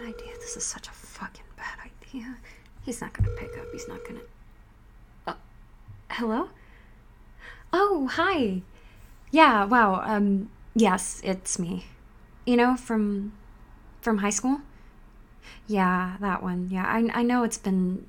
idea. This is such a fucking bad idea. He's not gonna pick up. He's not gonna... Hello? Oh, hi. Yeah, wow, yes, it's me. You know, from high school? Yeah, that one. Yeah, I know it's been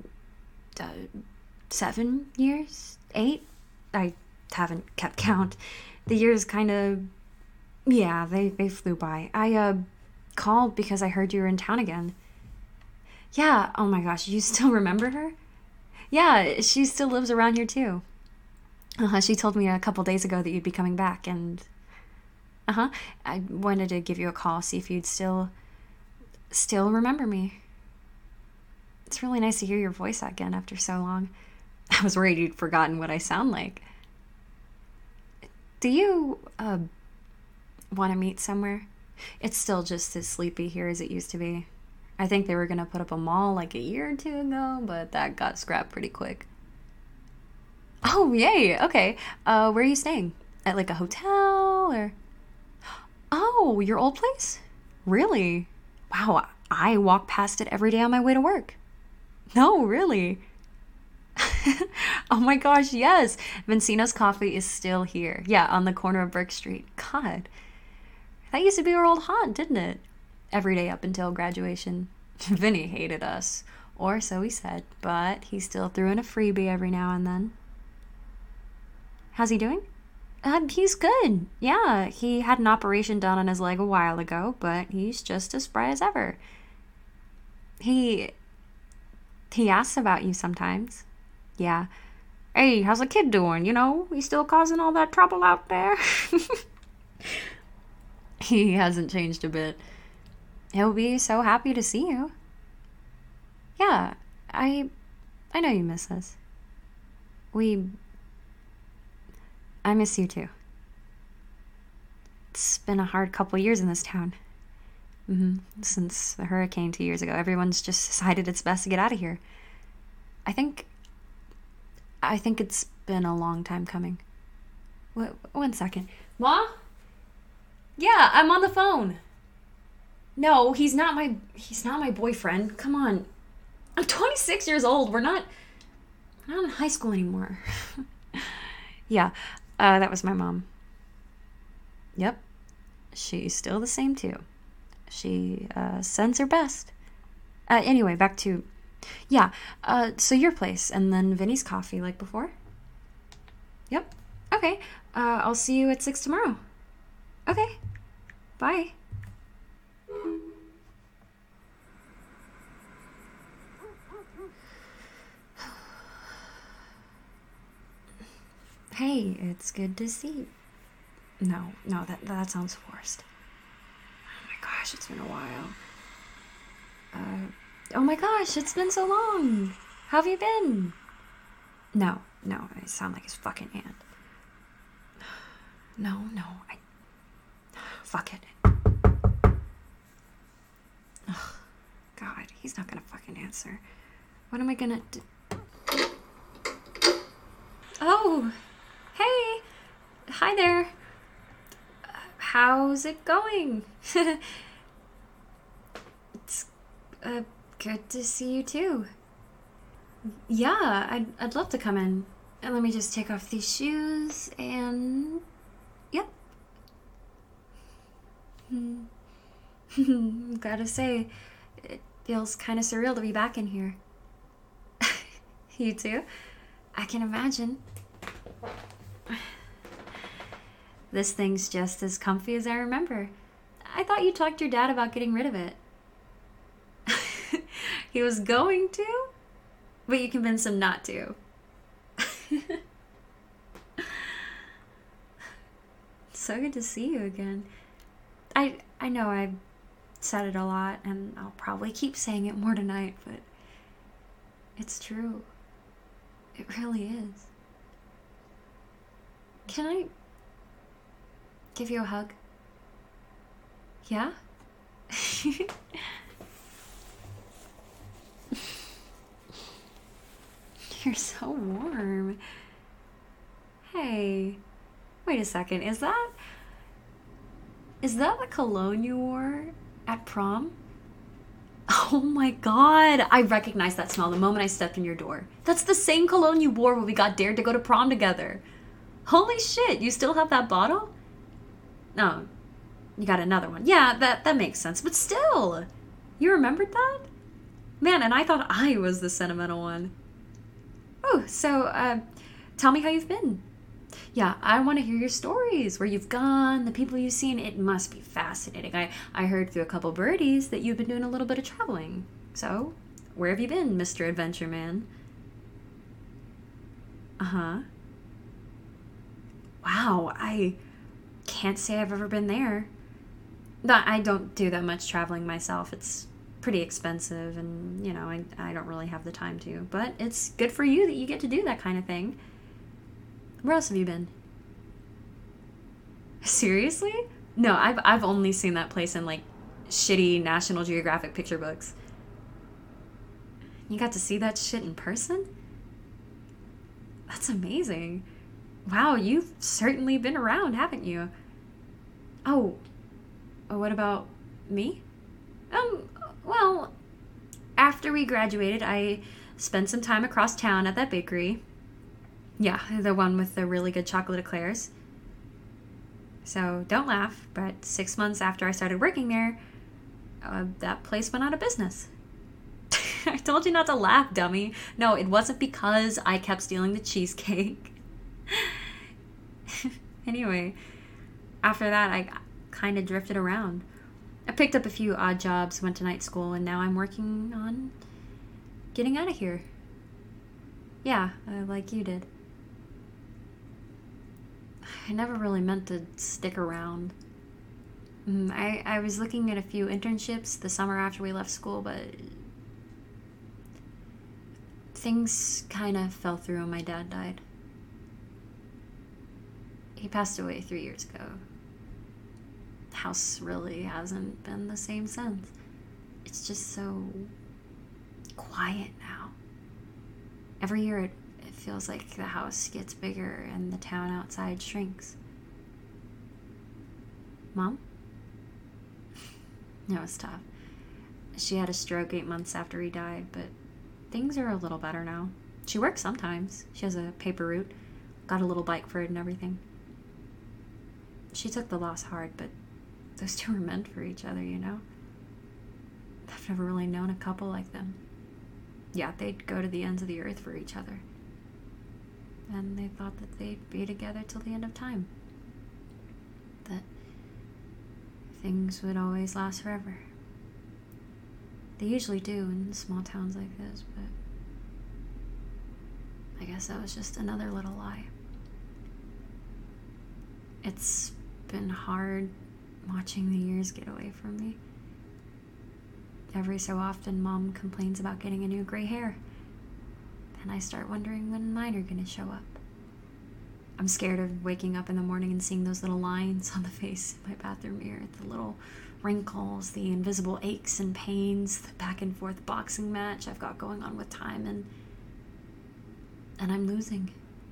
7 years? 8? I haven't kept count. The years kind of... Yeah, they flew by. I called because I heard you were in town again. Yeah, oh my gosh, you still remember her? Yeah, she still lives around here too. She told me a couple days ago that you'd be coming back, and... I wanted to give you a call, see if you'd still remember me. It's really nice to hear your voice again after so long. I was worried you'd forgotten what I sound like. Do you, want to meet somewhere? It's still just as sleepy here as it used to be. I think they were going to put up a mall like a year or two ago, but that got scrapped pretty quick. Oh, yay! Okay. Where are you staying? At like a hotel, or... Oh, your old place? Really? Wow, I walk past it every day on my way to work. No, really? Oh my gosh, yes. Vincino's Coffee is still here. Yeah, on the corner of Burke Street. God. That used to be our old haunt, didn't it? Every day up until graduation. Vinny hated us. Or so he said. But he still threw in a freebie every now and then. How's he doing? He's good. Yeah, he had an operation done on his leg a while ago, but he's just as spry as ever. He asks about you sometimes. Yeah. Hey, how's the kid doing? You know, he's still causing all that trouble out there. He hasn't changed a bit. He'll be so happy to see you. Yeah, I know you miss us. I miss you too. It's been a hard couple years in this town. Since the hurricane 2 years ago, everyone's just decided it's best to get out of here. I think it's been a long time coming. One second. Ma? Yeah, I'm on the phone. No, he's not my boyfriend. Come on. I'm 26 years old. We're not in high school anymore. Yeah, that was my mom. Yep. She's still the same too. She sends her best. Anyway, back to... Yeah, so your place, and then Vinny's Coffee like before? Yep. Okay, I'll see you at 6 tomorrow. Okay, bye. Hey, it's good to see you. No, that sounds forced. Oh my gosh, it's been a while. Oh my gosh, it's been so long. How have you been? No, I sound like his fucking aunt. No, fuck it. Ugh, God, he's not gonna fucking answer. What am I gonna do? Oh, hey, hi there. How's it going? It's good to see you too. Yeah, I'd love to come in. And let me just take off these shoes and... Yep. Gotta say, it feels kind of surreal to be back in here. You too? I can imagine. This thing's just as comfy as I remember. I thought you talked to your dad about getting rid of it. He was going to, but you convinced him not to. So good to see you again. I know I've said it a lot, and I'll probably keep saying it more tonight, but it's true. It really is. Can I give you a hug? Yeah? You're so warm. Hey, wait a second. Is that the cologne you wore at prom? Oh my god. I recognized that smell the moment I stepped in your door. That's the same cologne you wore when we got dared to go to prom together. Holy shit, you still have that bottle? No, you got another one. Yeah, that makes sense. But still, you remembered that? Man, and I thought I was the sentimental one. Oh, so, tell me how you've been. Yeah, I want to hear your stories, where you've gone, the people you've seen. It must be fascinating. I heard through a couple birdies that you've been doing a little bit of traveling. So, where have you been, Mr. Adventure Man? Uh-huh. Wow, I can't say I've ever been there. But I don't do that much traveling myself. It's pretty expensive, and, I don't really have the time to. But it's good for you that you get to do that kind of thing. Where else have you been? Seriously? No, I've only seen that place in, like, shitty National Geographic picture books. You got to see that shit in person? That's amazing. Wow, you've certainly been around, haven't you? Oh, what about me? Well, after we graduated, I spent some time across town at that bakery. Yeah, the one with the really good chocolate eclairs. So don't laugh, but 6 months after I started working there, that place went out of business. I told you not to laugh, dummy. No, it wasn't because I kept stealing the cheesecake. Anyway, after that, I kind of drifted around. I picked up a few odd jobs, went to night school, and now I'm working on getting out of here. Yeah, like you did. I never really meant to stick around. I was looking at a few internships the summer after we left school, but things kind of fell through when my dad died. He passed away 3 years ago. The house really hasn't been the same since. It's just so quiet now. Every year it feels like the house gets bigger and the town outside shrinks. Mom? No, it's tough. She had a stroke 8 months after he died, but things are a little better now. She works sometimes. She has a paper route. Got a little bike for it and everything. She took the loss hard, but those two were meant for each other, you know? I've never really known a couple like them. Yeah, they'd go to the ends of the earth for each other. And they thought that they'd be together till the end of time. That things would always last forever. They usually do in small towns like this, but I guess that was just another little lie. It's been hard watching the years get away from me. Every so often, Mom complains about getting a new gray hair. And I start wondering when mine are gonna show up. I'm scared of waking up in the morning and seeing those little lines on the face in my bathroom mirror, the little wrinkles, the invisible aches and pains, the back and forth boxing match I've got going on with time, and I'm losing.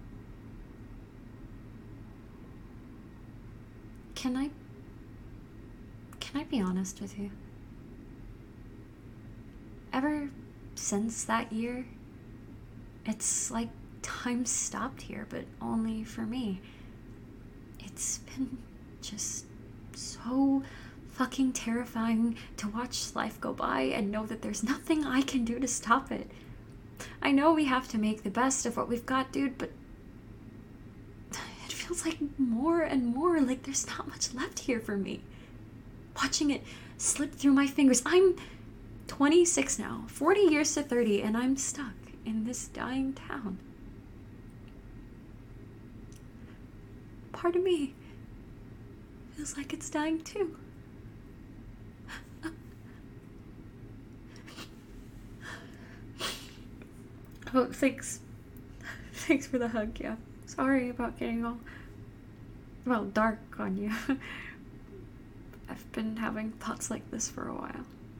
Can I be honest with you? Ever since that year, it's like time stopped here, but only for me. It's been just so fucking terrifying to watch life go by and know that there's nothing I can do to stop it. I know we have to make the best of what we've got, dude, but it feels like more and more like there's not much left here for me. Watching it slip through my fingers. I'm 26 now, 40 years to 30, and I'm stuck in this dying town. Part of me feels like it's dying too. Oh, thanks. Thanks for the hug, yeah. Sorry about getting all, well, dark on you. I've been having thoughts like this for a while.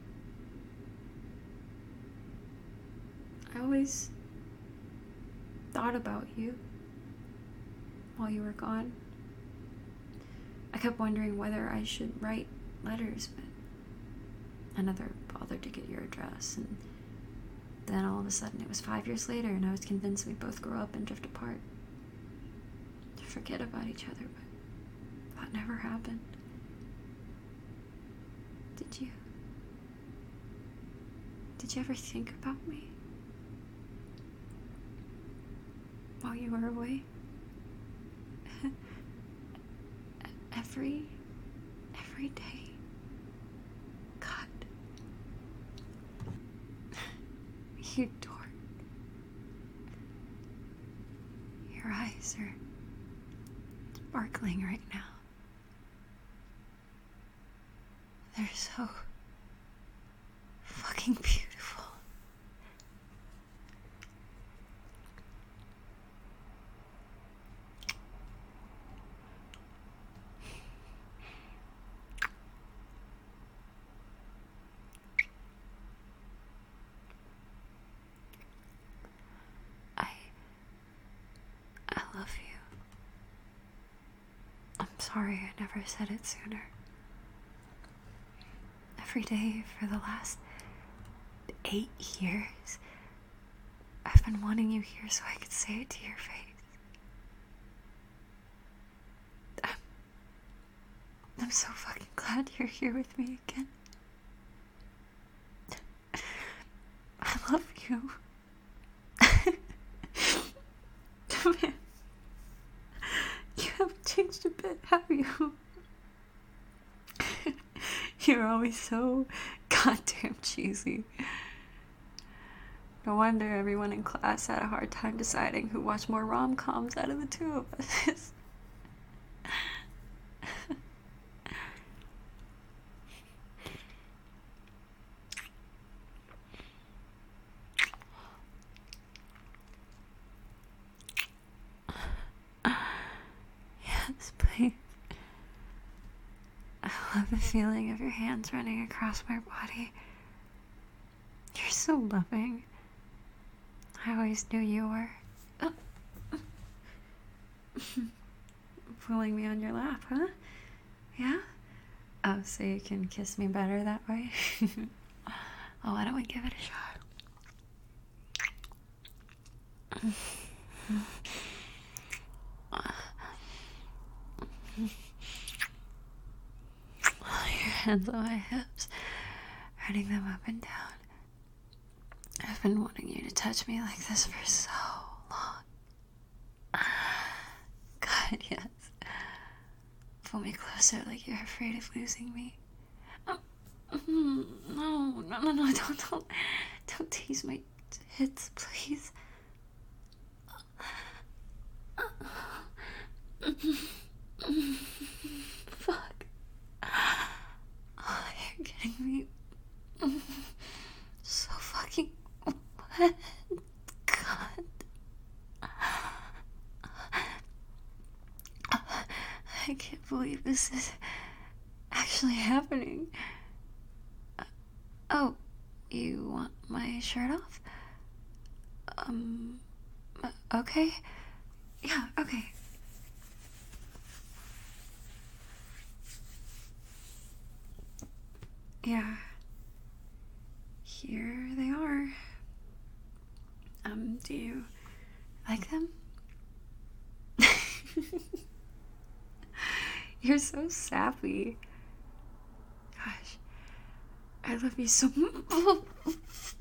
I always thought about you while you were gone. I kept wondering whether I should write letters, but I never bothered to get your address, and then all of a sudden it was 5 years later, and I was convinced we'd both grow up and drift apart. To forget about each other, but that never happened. Did you? Did you ever think about me? While you were away? every day. God. You dork. Your eyes are sparkling right now. They're so fucking beautiful. I love you. I'm sorry I never said it sooner. Every day for the last 8 years, I've been wanting you here so I could say it to your face. I'm so fucking glad you're here with me again. I love you. Man, you haven't changed a bit, have you? You're always so goddamn cheesy. No wonder everyone in class had a hard time deciding who watched more rom-coms out of the two of us. Yes, please. I love the feeling of your hands running across my body. You're so loving. I always knew you were. Pulling me on your lap, huh? Yeah? Oh, so you can kiss me better that way? Oh, why don't we give it a shot? Your hands on my hips, running them up and down. I've been wanting you to touch me like this for so long. God, yes. Pull me closer like you're afraid of losing me. No, don't tease my tits, please. Fuck. Oh, you're getting me so fucking wet. God. I can't believe this is actually happening. Oh, you want my shirt off? Okay. Yeah, okay. Yeah. Here they are. Do you like them? You're so sappy. Gosh. I love you so much.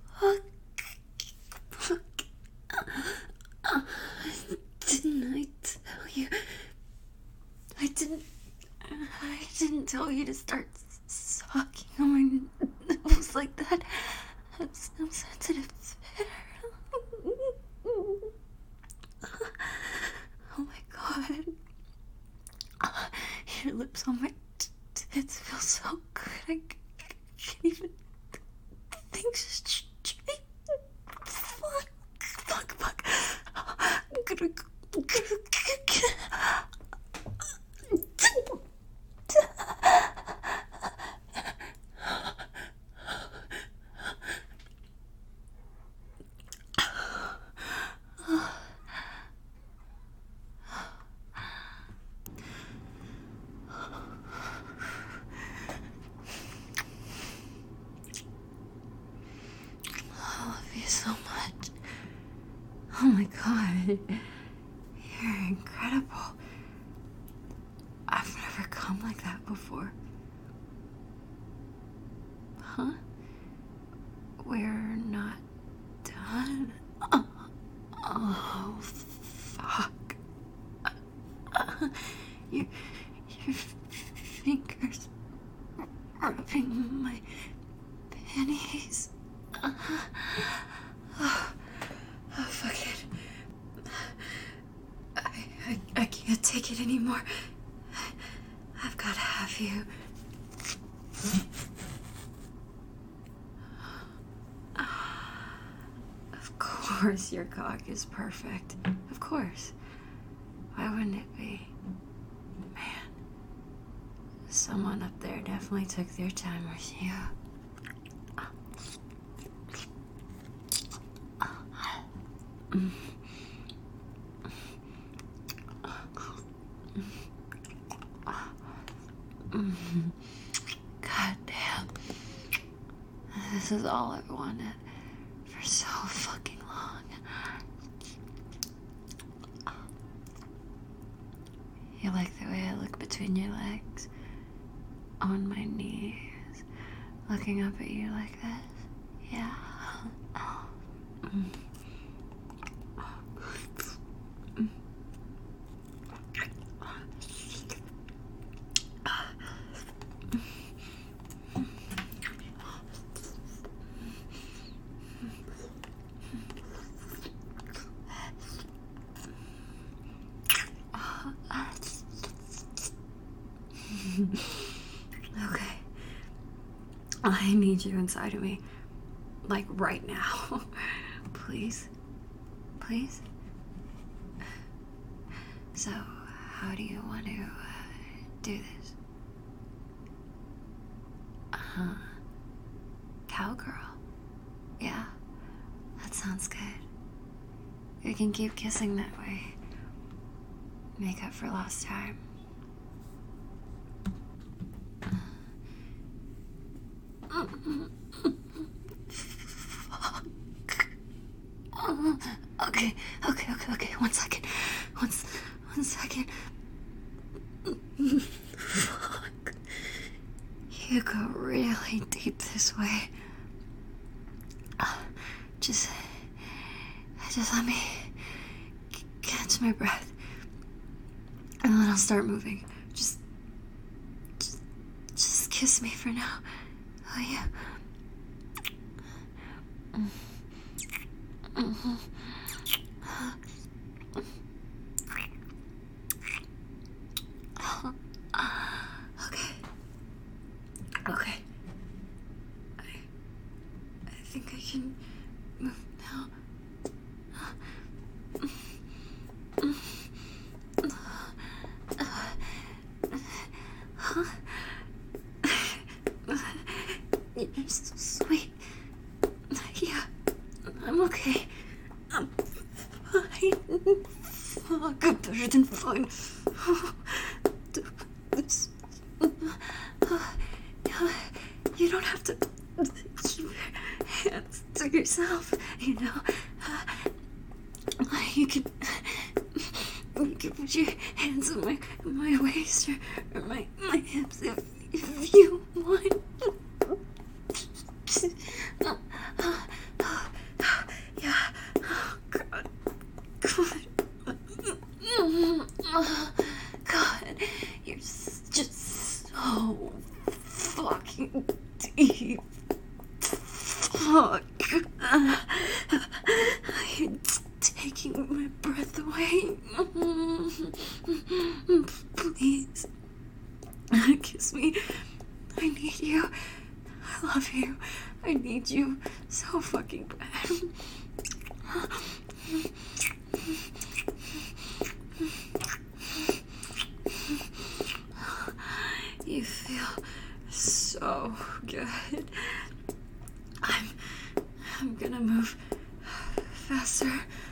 Didn't I tell you? I didn't tell you to start sucking on my nose like that. I'm sensitive. Oh my god. Your lips on my tits feel so good. I can't even think straight. Fuck. Oh my god. You're incredible. I've never come like that before. Huh? We're not done? Oh, fuck. Your fingers rubbing my panties. Oh, fuck it. I can't take it anymore. I've got to have you. Of course your cock is perfect. Of course. Why wouldn't it be? Man, someone up there definitely took their time with you. God damn. This is all I've wanted for so fucking long. You like the way I look between your legs? On my knees, looking up at you like this? Yeah. Okay. I need you inside of me. Like right now. Please? Please? So, how do you want to do this? Cowgirl. Yeah, that sounds good. We can keep kissing that way. Make up for lost time. Fuck. Okay. 1 second. One second. Fuck. You go really deep this way. Just let me catch my breath. And then I'll start moving. Just kiss me for now. Oh, yeah. Okay. I think I can move now. You're so sweet. Yeah, I'm okay. I'm fine. Fuck, I'm better than fine. This. You don't have to keep your hands to yourself, you know. You can put your hands on my waist or my hips if you want. Yeah. Oh, God. God, you're just so fucking deep. Fuck. You're taking my breath away. Please. Kiss me. I need you. I love you. I need you so fucking bad. You feel so good. I'm gonna move faster.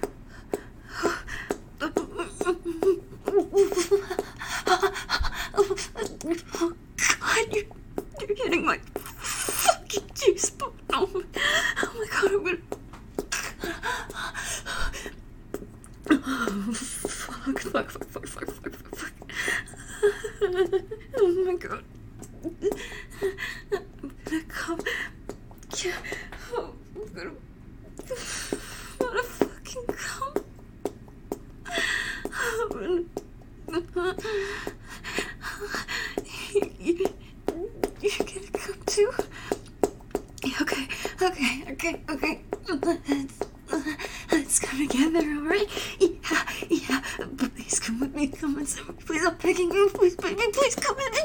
Oh God, you're getting my fucking juice. Oh my God, I'm gonna. Yeah. Oh, I'm gonna fucking come. You're gonna come too? Okay. Let's come together, alright? Yeah. Please come with me. Come inside me. Please, I'm begging you. Please, baby, please come in.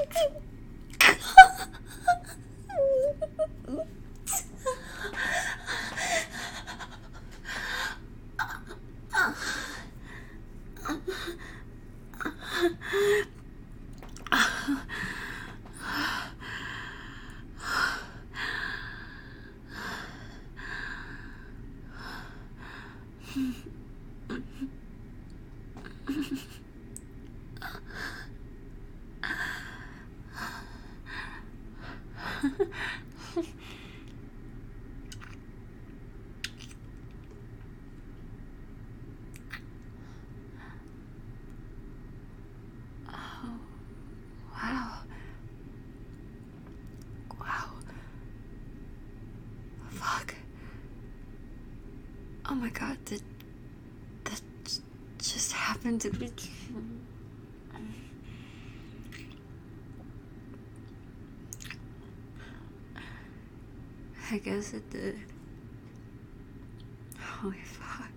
Wow. Fuck. Oh my god, that just happened to be. I guess it did. Holy fuck.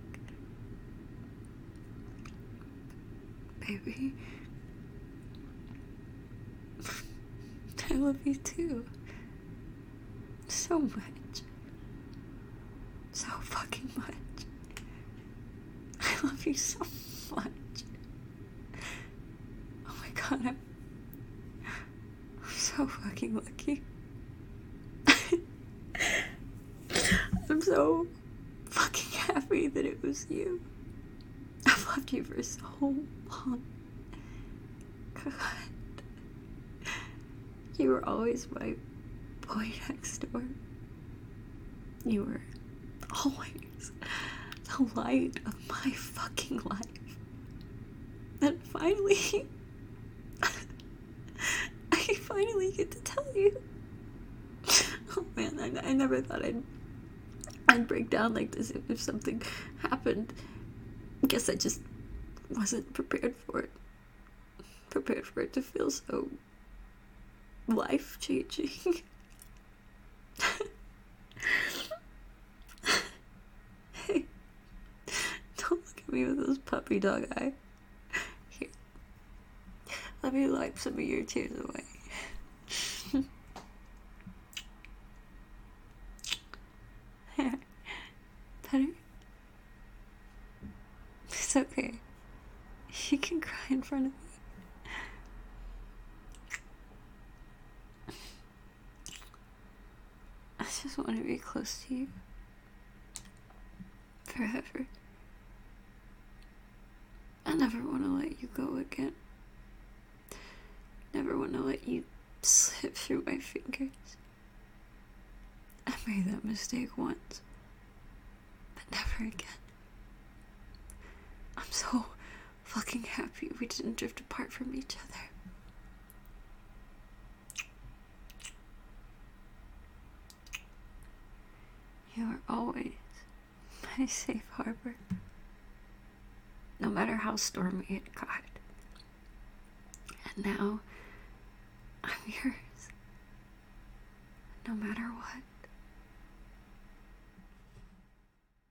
Baby. I love you too. So much. So fucking much. I love you so much. Oh my god, I'm so fucking lucky. I'm so fucking happy that it was you. I've loved you for so long. God. You were always my boy next door. You were always the light of my fucking life. And finally, I finally get to tell you. Oh man, I never thought I'd break down like this if something happened. I guess I just wasn't prepared for it. Prepared for it to feel so life-changing. Hey, don't look at me with those puppy dog eyes. Here, let me wipe some of your tears away. There. Better? It's okay. You can cry in front of me. I just want to be close to you. Forever. I never want to let you go again. Never want to let you slip through my fingers. I made that mistake once, but never again. I'm so fucking happy we didn't drift apart from each other. You are always my safe harbor. No matter how stormy it got. And now, I'm yours. No matter what.